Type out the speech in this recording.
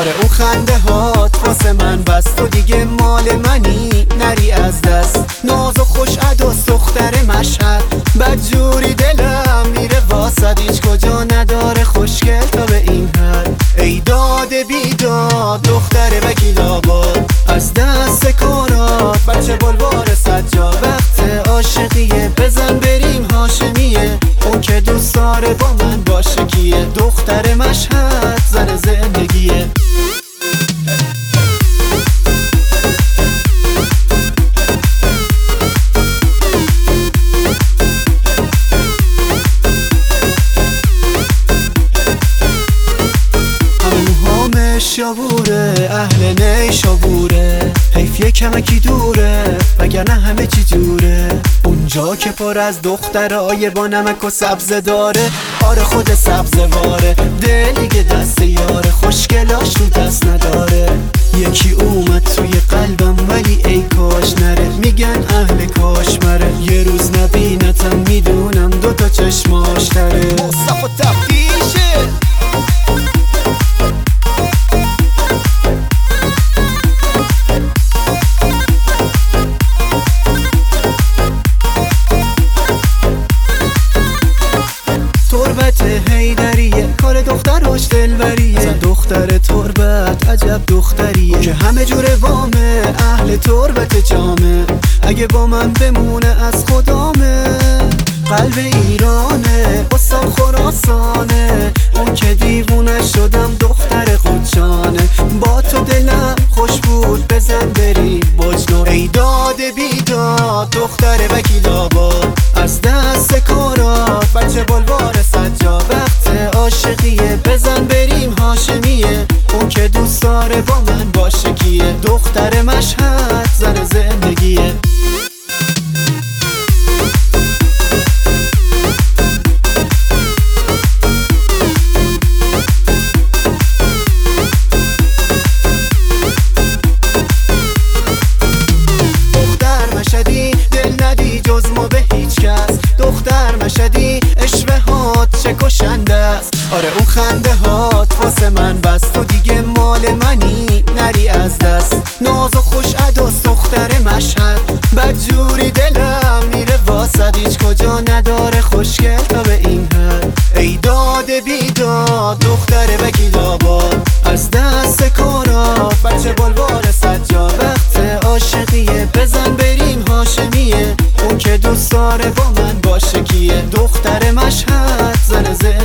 آره اون خنده هات واسه من بس، تو دیگه مال منی نری از دست. ناز و خوش عداس دختر مشهد، بدجوری دلم میره واسد، هیچ کجا نداره خوشگل تا به این حد. ای داد بیداد دختر وکیل آباد، از دست کارات بچه بلوار سجاد. وقت عاشقیه بزن بریم هاشمیه، اون که دوست داره با من باشه کیه؟ دختر مشهد زن زندگیه. شابوره اهل نیشابوره، حیف یه کمکی دوره وگرنه همه چی جوره. اونجا که پر از دخترای با نمک و سبزه داره، آره خود سبزه واره. دلیگه دست یاره خوشگلاش رو دست نداره. یکی اومد توی قلبم ولی ای کاش نره، میگن اهل کاشمره. یه روز نبینتم میدونم دوتا چشماش تره. مصطفی تفتیشه هیدریه، کار دختراش دلبریه. زن دختر تربت عجب دختریه، که همه جور وامه اهل تربت جامه. اگه با من بمونه از خدامه، قلب ایرانه استان خراسانه. اون که دیوونه شدم دختر قدشانه. با تو دلم خوش بود بزن بریم بجنو. ای داد بیداد دختر وکیل آباد، از دست کارات بچه بلوار سجاد. وقت عاشقیه بزن بریم هاشمیه، اون که دوست داره با من باشه کیه؟ دختر مشهد زن زندگیه. دختر مشهدی اشوه هات چه کشنده است، آره اون خنده هات واسه من بس، تو دیگه مال منی نری از دست. ناز و خوش عداس دختر مشهد، بدجوری دلم میره واسد، هیچ کجا نداره خوشگل تا به این حد. ای داد بیداد دختر وکیل آباد، از دست کارات بچه بلوار سجاد. وقت عاشقیه بزن بریم هاشمیه، اون که دوست داره با من باشه کیه؟ دختر مشهد زن